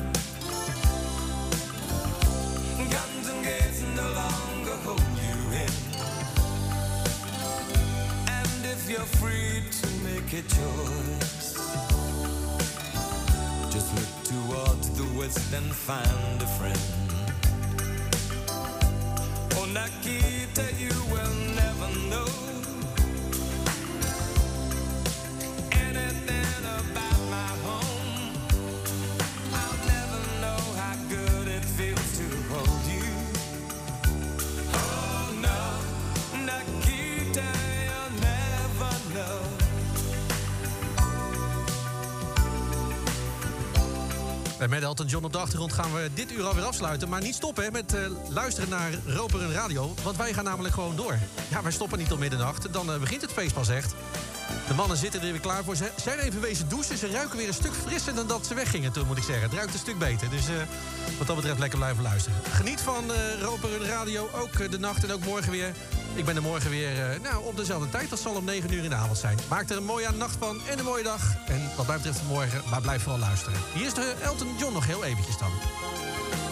guns and gates no longer hold you in, and if you're free to make a choice, just look towards the west and find a friend. Oh, Nikita, you will never know anything about my home. I'll never know how good it feels to hold you. Oh no, Nikita, you'll never know. En met Elton John op de achtergrond gaan we dit uur alweer afsluiten. Maar niet stoppen hè, met luisteren naar Roperen Radio. Want wij gaan namelijk gewoon door. Ja, wij stoppen niet tot middernacht. Dan begint het feest pas echt. De mannen zitten er weer klaar voor. Ze zijn even wezen douchen. Ze ruiken weer een stuk frisser dan dat ze weggingen toen, moet ik zeggen. Het ruikt een stuk beter. Dus wat dat betreft lekker blijven luisteren. Geniet van Roperen Radio. Ook de nacht en ook morgen weer. Ik ben er morgen weer op dezelfde tijd. Dat zal om 9 uur in de avond zijn. Maak er een mooie nacht van en een mooie dag. En wat mij betreft morgen, maar blijf vooral luisteren. Hier is de Elton John nog heel eventjes dan.